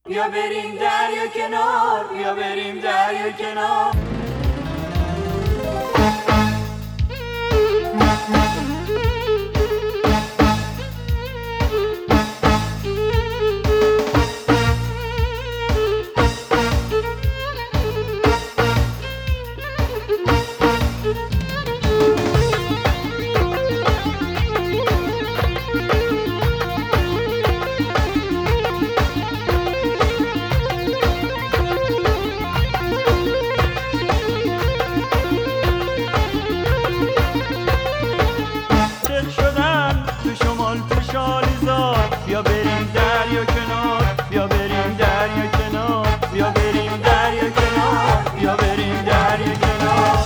بیا بریم دریا کنار، بیا بریم دریا کنار. بیا بریم دریا کنار، بیا بریم دریا کنار، بیا بریم دریا کنار، بیا بریم دریا کنار.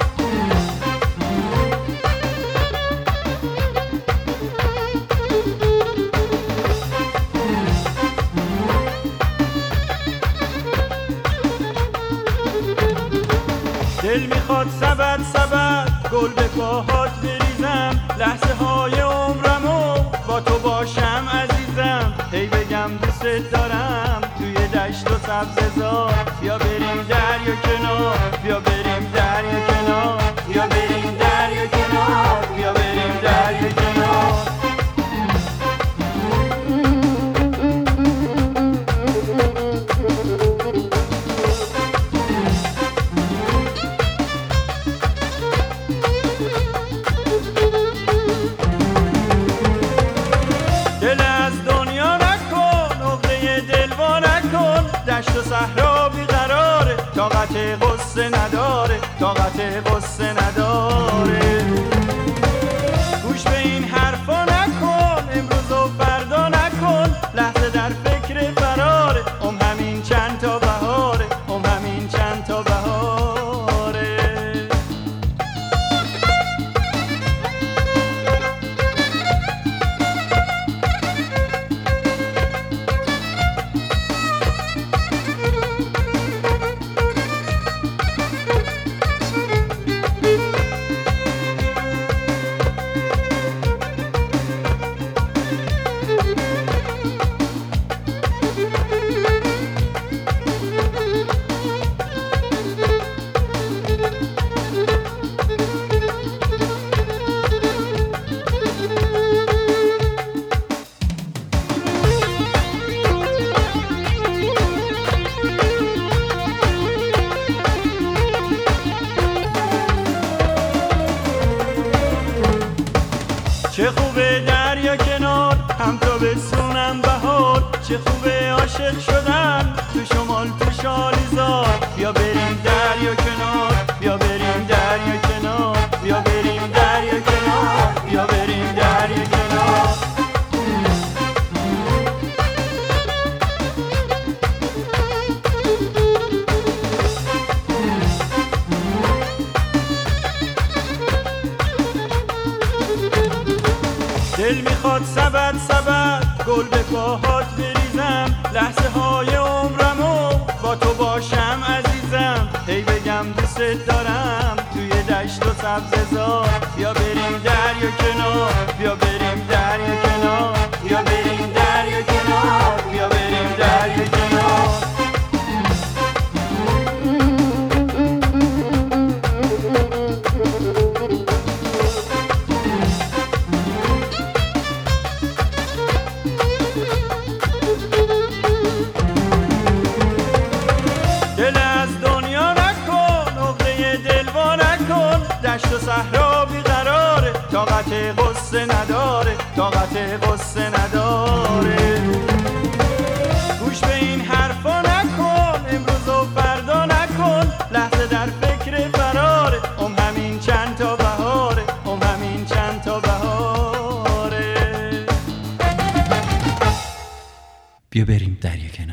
دل میخواد سبد سبد گل به پاهات بریزم، لحظه های عمرمو با تو باشم عزیزم، هی بگم دوست دارم توی دشت و سبززار. بیا بریم دریا کنار، بیا بریم دریا کنار، بیا بریم دریا کنار، بیا بریم دریا کنار. دشت و صحرا بیقراره، طاقت غصه نداره، طاقت غصه نداره. گوش به این حرفا نکن، امروز و فردا نکن، لحظه در فکر فراره، همین چند تا بهاره، همین چند تا بهاره. چه خوبه دریا کنار، هم تا بسونم بهار، چه خوبه عاشق شدن تو شمال تو شالیزار. بیا بریم دریا کنار، بیا بریم دریا کنار، بیا بریم دریا کنار، بیا بریم دریا کنار. دل میخواد سبد سبد گل به پاهات بریزم، لحظه های عمرمو با تو باشم عزیزم، هی بگم دوست دارم توی دشت و سبززار. بیا بریم دریا کنار، بیا بریم دریا کنار، بیا بریم دریا کنار، بیا بریم دریا کنار. دل از دنیا نکن، عقده دل وا نکن، دشت و صحرا بیقراره، طاقت غصه نداره، طاقت غصه نداره. گوش به این حرفا نکن، امروز و فردا نکن، لحظه در فکر فراره، همین چند تا بهاره، همین چند تا بهاره. بیا بریم دریا کنار.